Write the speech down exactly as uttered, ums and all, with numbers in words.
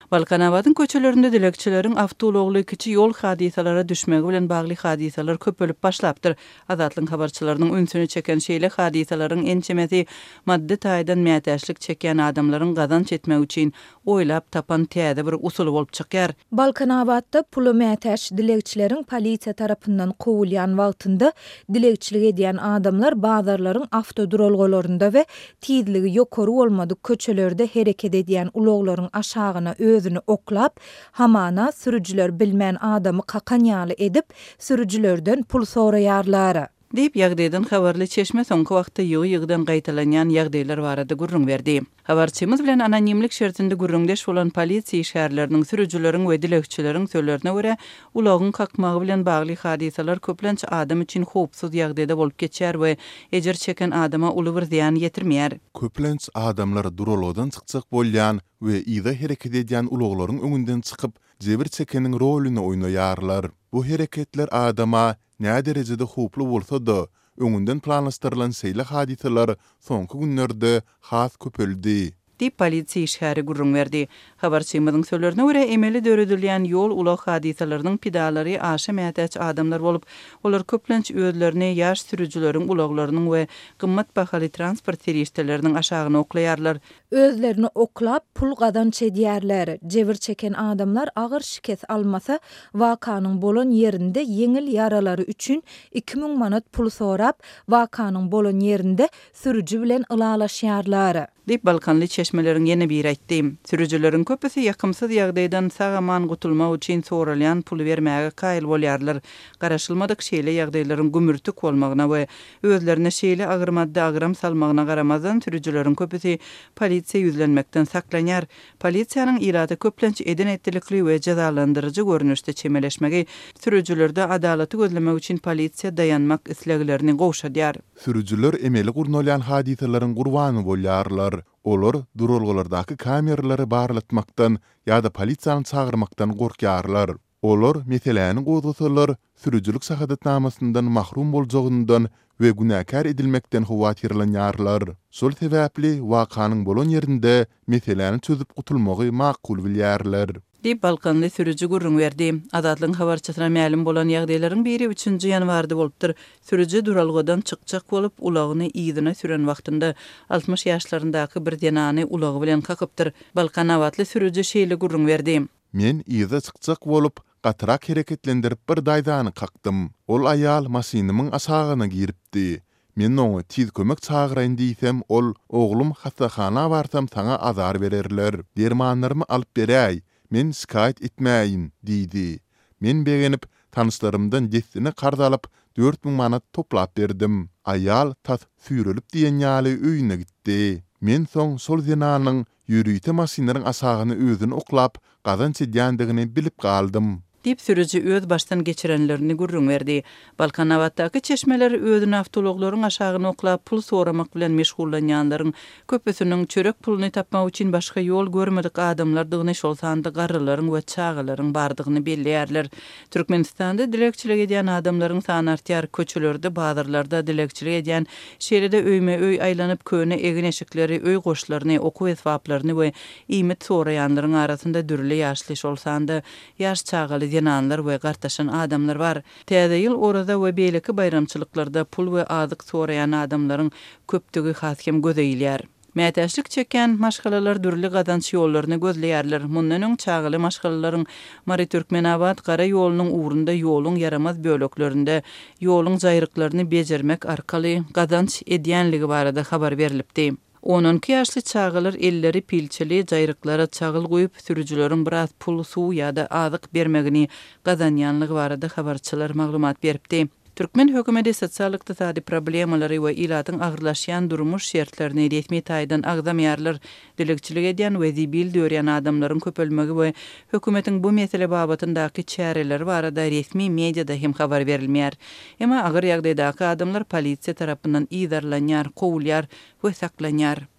Balkanabadın köçelerinde dilekçilerin avtologly kiçi yol hadisalara düşmegi bilen bagly hadisalar köp bölüp başlapdyr. Azatlyň habarçylarynyň ünsüni çeken şeýle hadisalaryň ençemesi madde taýdan mätäçlik çeken adamlaryň gazanç etmek üçin oýlap tapan täze bir usul bolup çykýar. Balkanabadda pulu mätäç dilekçileriň polisiýa tarapyndan kowulýan wagtynda dilekçilik edýän adamlar bazarlaryň avtodurolgolarynda we tizligi ýokary bolmadyk köçelerde hereket edýän ulaglaryň aşagyna özünü oklap, hamana sürücüler bilmän adamy kakanyaly edip sürücülerden pul soraýarlar. Diýip ýagdaýdan habarly Çeşme soňky wagtda ýygy-ýygydan gaýtalanýan ýagdaýlar barada gurrun berdi. Habarçymyz bilen anonimlik şertinde gurrundeş bolan polisiýa işgärläriniň sürücüleriň we dilekçileriň söýlerine görä, ulagyň kakmagy bilen bagly hadisalar köplenç adam üçin howpsuz ýagdaýda bolup geçýär we ejer çeken adama uly bir ziýan ýetirmeýär. Köplenç adamlar durolodan çykjak bolýan we ýa-da hereket edýän ulaglaryň öňünden çykyp jebir çekeniň rolüni oýnaýarlar. Bu hereketler adama näme derejede howplu bolsa-da, öňünden planlaşdyrylan seýle hadisalar soňky günlerde has köpeldi. Diýip polisiýa işgäri gurrun berdi. Habarçymyzyň söýlerine görä emeli döredilýän ýol ulag hadisalarynyň pidalary aşa mätäç adamlar bolup, olar köplenç özlerini ýaş sürücüleriň ulaglarynyň we gymmat bahaly transport serişdeleriniň aşagyna oklaýarlar. Özlerini oklap pul gazanç edýärler. Jebir çeken adamlar agyr şikes almasa wakanyň bolan ýerinde yeňil ýaralary üçin iki ming manat pul sorap, wakanyň bolan ýerinde sürücü bilen ılalaşýarlar. Diýip Balkanly çeşmeleriň ýene bir aýtdy. Sürücüleriň köpüsi ýakymsyz ýagdaýdan sagaman gutulmak üçin soralýan pul bermäge kaýyl bolýarlar. Garaşylmadyk şeýle ýagdaýlaryň gümürtük bolmagyna we özlerine şeýle agyr madda agram salmagyna garamazdan sürücüleriň köpüsi polisiýa ýüzlenmekden saklanýar. Polisiýanyň irady köplenç eden etdilikli we jazalandyrjy görnüşde çemeleşmegi sürücülerde adalaty gözlemek üçin polisiýa dayanmak isleglerini gowşadýar. Sürücüler emeli gurnolýan hadisalaryň gurbany bolýarlar. Olar durolgolardaky kameralary barlatmakdan ýa-da polisiýany çagyrmakdan gorkýarlar. Olar meseleni gozgasalar sürücülük sahadatnamasyndan mahrum boljagyndan we günäkär edilmekden howatyrlanýarlar. Şol sebäpli wakanyň bolan ýerinde meseleni çözüp gutulmagy makul bilýärler. Diýip Balkanly sürücü gurrun berdi. Azatlyň habarçysyna ma'lum bolan ýagdaýlaryň biri üçinji ýanwarda bolupdyr. Sürücü duralgodan çykjak bolup ulagyny ýygyna süren wagtynda altmış ýaşlaryndaky bir denany ulagy bilen kakypdyr. Balkanawatly sürücü şeýle gurrun berdi. Men ýygyna çykjak bolup gatrak hereketlendirip bir daýdany kakdym. Ol aýal masinymyň aşagyna giripdi. Men oňa tiz kömek çagyraýyn diýsem, ol oglum hasahana barsam saňa azar bererler. Dermanlarymy alyp beräý. Men şikayet etmäýin, diýdi. Men begenip tanışlarymdan ýetini qarz alyp dört ming manat toplap berdim. Aýal tas sürülip diýen ýaly öýüne gitdi. Men soň sol zenanyň ýürüýte masinaryň aşagyny özüni oklap, gazanç edýändigini bilip galdym. Diýip sürücü öz baştan geçirenlerini gurrun berdi. Balkanawatdaky çeşmeler özüni avtologlaryň aşagyna oklap pul soramak bilen meşgullanýanlaryň köpüsiniň çörek puluny tapmak üçin başga ýol görmedik adamlar dygyny şol sanda garrylaryň we çağalaryň bardygyny belleýärler. Türkmenistanda dilekçilik edýän adamlaryň sany artýar. Köçelerde, bazarlarda dilekçilik edýän şeýlede öýme öý aýlanyp köne egin eşikleri, öý goşlaryny, okuw esbaplaryny we iýmet soraýanlaryň arasynda dürli ýaşly şol sanda ýaş çağaly denanlar we gartaşan adamlar bar. Täze ýyl orada we beýleki bayramçylyklarda pul we azyk soraýan adamlaryň köpdigi haskem gözeýilýär. Mätäçlik çeken maşgalalar dürli gazanç ýollaryny gözleýärler. Mundan öň çağaly maşgalalaryň Mary Türkmenabad gara ýolunyň ugrunda ýoluň yaramaz böleklerinde ýoluň jaýryklaryny bejermek arkaly gazanç edýänligi barada habar berilipdi. Onunki ýaşly çağalar elleri pilçeli jaýryklara çagyl goýup sürücüleriň biraz pul, suw ýa-da azyk bermegini gazanýanlygy barada habarçylar maglumat beripdi. Türkmen hökümeti sosial-ykdysady problemalary we ilatyň agyrlaşýan durmuş şertlerini resmi taýdan agzamýarlar. Dilekçilik edýän we zibil dörýän adamlaryň köpelmegi we hökümetiň bu mesele babatyndaky çäreleri barada resmi mediada hem habar berilmeýär. Emma agyr ýagdaýdaky adamlar polisiýa tarapyndan ýydarlanýar, kowulýar we saklanýar.